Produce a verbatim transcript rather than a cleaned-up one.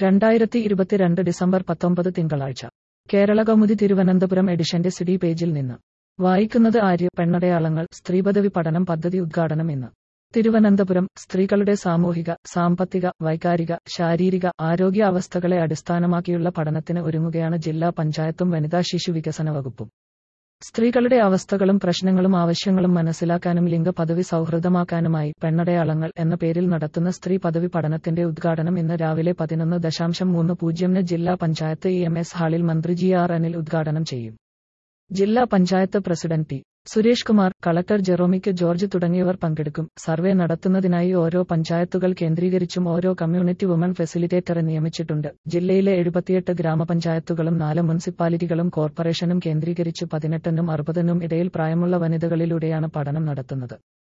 രണ്ടായിരത്തി ഇരുപത്തിരണ്ട് ഡിസംബർ പത്തൊമ്പത് തിങ്കളാഴ്ച കേരളകൗമുദി തിരുവനന്തപുരം എഡിഷന്റെ സിഡി പേജിൽ നിന്ന് വായിക്കുന്നത് ആര്യ. പെണ്ണടയാളങ്ങൾ സ്ത്രീപദവി പഠനം പദ്ധതി ഉദ്ഘാടനം ഇന്ന്. തിരുവനന്തപുരം. സ്ത്രീകളുടെ സാമൂഹിക, സാമ്പത്തിക, വൈകാരിക, ശാരീരിക ആരോഗ്യ അവസ്ഥകളെ അടിസ്ഥാനമാക്കിയുള്ള പഠനത്തിന് ഒരുങ്ങുകയാണ് ജില്ലാ പഞ്ചായത്തും വനിതാ ശിശു വികസന വകുപ്പും. സ്ത്രീകളുടെ അവസ്ഥകളും പ്രശ്നങ്ങളും ആവശ്യങ്ങളും മനസ്സിലാക്കാനും ലിംഗ പദവി സൗഹൃദമാക്കാനുമായി പെണ്ണടയാളങ്ങൾ എന്ന പേരിൽ നടത്തുന്ന സ്ത്രീ പദവി പഠനത്തിന്റെ ഉദ്ഘാടനം ഇന്ന് രാവിലെ പതിനൊന്ന് ദശാംശം മൂന്ന് പൂജ്യമിന് ജില്ലാ പഞ്ചായത്ത് ഇ എം എസ് ഹാളിൽ മന്ത്രി ജി ആർ അനിൽ ഉദ്ഘാടനം ചെയ്യും. ജില്ലാ panchayat president T Suresh Kumar, collector Jeromic George തുടങ്ങിയവർ പങ്കെടുക്കും. സർവേ നടത്തുന്നതിനായി ഓരോ പഞ്ചായത്തുകൾ കേന്ദ്രീകരിച്ചും ഓരോ കമ്മ്യൂണിറ്റി വുമൺ ഫെസിലിറ്റേറ്ററെ നിയമിച്ചിട്ടുണ്ട്. ജില്ലയിലെ എഴുപത്തിയെട്ട് ഗ്രാമപഞ്ചായത്തുകളും നാല് മുനിസിപ്പാലിറ്റികളും കോർപ്പറേഷനും കേന്ദ്രീകരിച്ച് പതിനെട്ടിനും അറുപതിനും ഇടയിൽ പ്രായമുള്ള വനിതകളിലൂടെയാണ് പഠനം നടത്തുന്നത്.